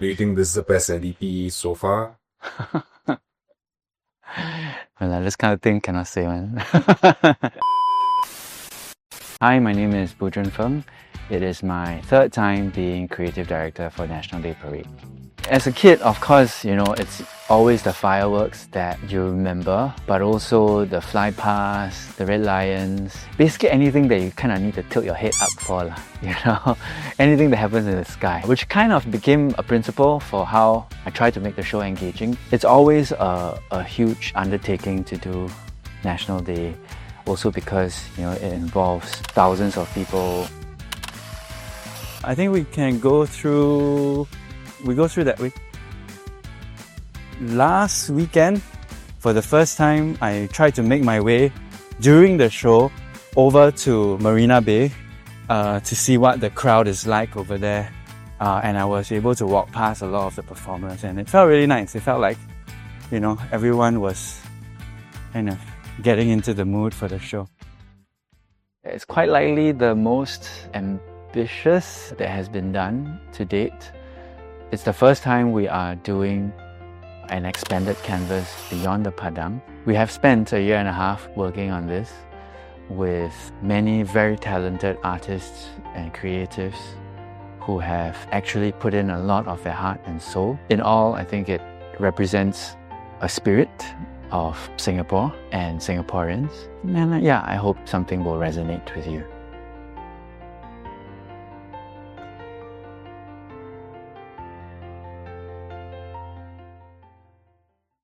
Do you think this is the best NDP so far? Well, this kind of thing cannot say, man. Hi, my name is Budran Feng. It is my third time being creative director for National Day Parade. As a kid, of course, it's always the fireworks that you remember, but also the fly past, the red lions, basically anything that you kind of need to tilt your head up for, anything that happens in the sky, which kind of became a principle for how I try to make the show engaging. It's always a huge undertaking to do National Day, also because, it involves thousands of people. I think we go through that week. Last weekend, for the first time, I tried to make my way during the show over to Marina Bay to see what the crowd is like over there. And I was able to walk past a lot of the performers, and it felt really nice. It felt like, everyone was kind of getting into the mood for the show. It's quite likely the most ambitious that has been done to date. It's the first time we are doing an expanded canvas beyond the Padang. We have spent a year and a half working on this with many very talented artists and creatives who have actually put in a lot of their heart and soul. In all, I think it represents a spirit of Singapore and Singaporeans. And I hope something will resonate with you.